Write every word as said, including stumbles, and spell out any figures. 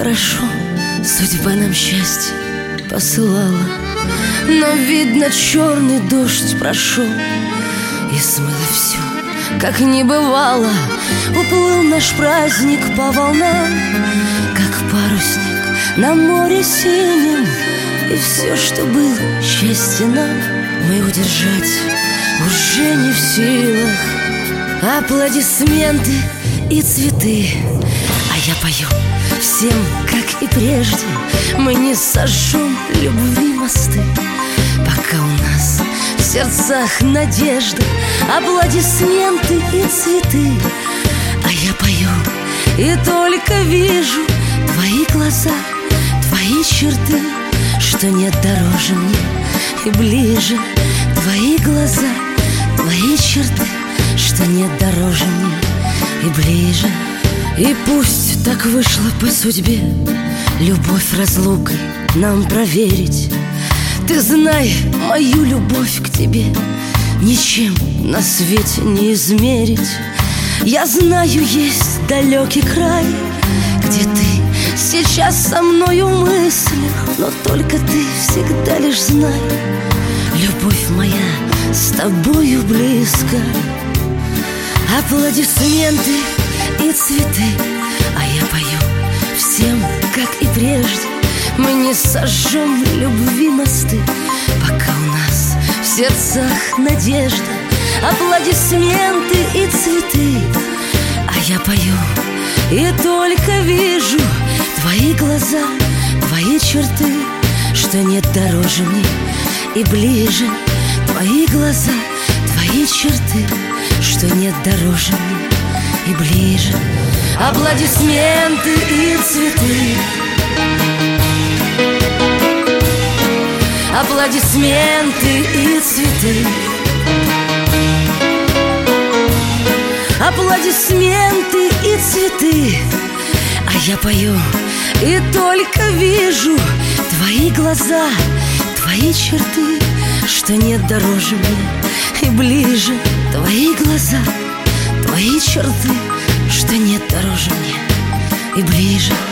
хорошо судьба нам счастье посылала, но, видно, черный дождь прошел и смыло все, как не бывало. Уплыл наш праздник по волнам, как парусник на море синем, и все, что было счастье нам, мы удержать уже не в силах. Аплодисменты и цветы, а я пою всем, как и прежде. Мы не сожжем любви мосты, пока у нас в сердцах надежда. Аплодисменты и цветы, а я пою и только вижу твои глаза, твои черты, что нет дороже мне и ближе. Твои глаза, твои черты, что нет дороже мне и ближе. И пусть так вышло по судьбе, любовь разлукой нам проверить. Ты знай, мою любовь к тебе ничем на свете не измерить. Я знаю, есть далекий край, где ты сейчас со мною в мыслях, но только ты всегда лишь знай, любовь моя с тобою близко. Аплодисменты и цветы, а я пою всем, как и прежде. Мы не сожжем любви мосты, пока у нас в сердцах надежда. Аплодисменты и цветы, а я пою и только вижу твои глаза, твои черты, что нет дороже мне и ближе. Твои глаза, твои черты, что нет дороже мне и ближе. Аплодисменты и цветы, аплодисменты и цветы, аплодисменты и цветы, а я пою и только вижу твои глаза, твои черты, что нет дороже мне и ближе. Твои глаза, твои черты, что нет дороже мне и ближе.